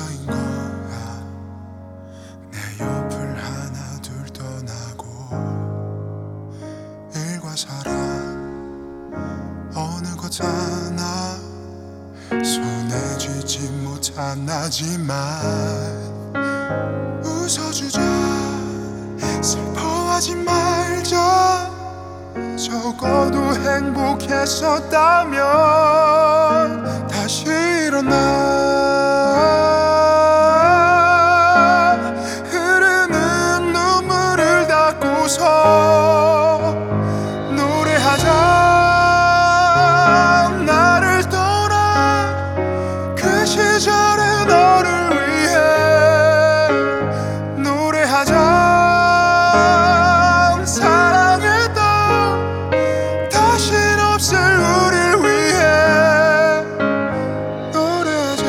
혼자인 거야. 내 옆을 하나 둘 떠나고 일과 사랑 어느 거잖아. 손에 쥐지 못한 나지만 웃어주자. 슬퍼하지 말자. 적어도 행복했었다면 다시 일어나. 흐르는 눈물을 닦고서 노래하자. 나를 떠나 그 시절의 너를 위해 노래하자. 사랑했던 다신 없을 우릴 위해 노래하자.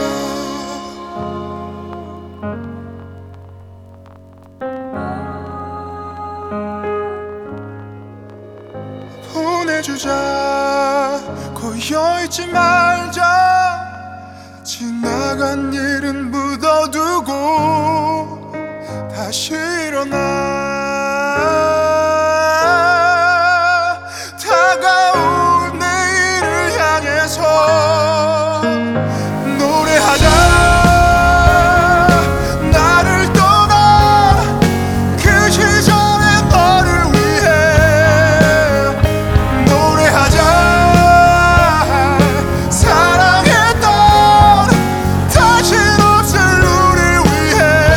보내주자. 고여있지 말자. 지나간 일은 묻어두고 다시 일어나. 다가올 내일을 향해서 노래하자. 나를 떠나 그 시절의 너를 위해 노래하자. 사랑했던 다신 없을 우릴 위해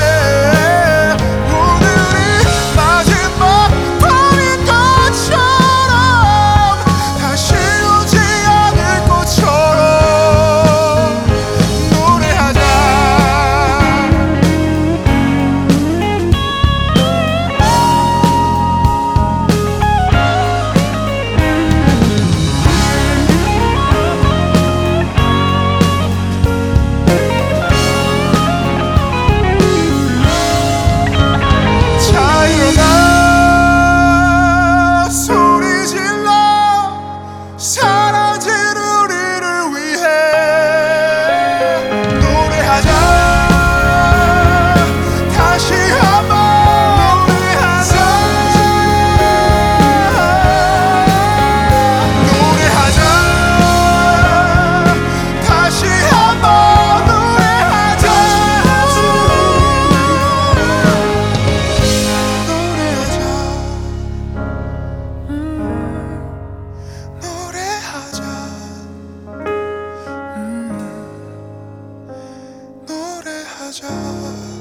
오늘이 마지막 밤인 것처럼 다시 오지 않을 것처럼 노래하자. 자 일어나 소리 질러. 사라진 우리를 위해 노래하자. 다시 한번 노래하자. 노래하자. 다시 한번 노래하자. 노래하자. 노래하자. 노래하자.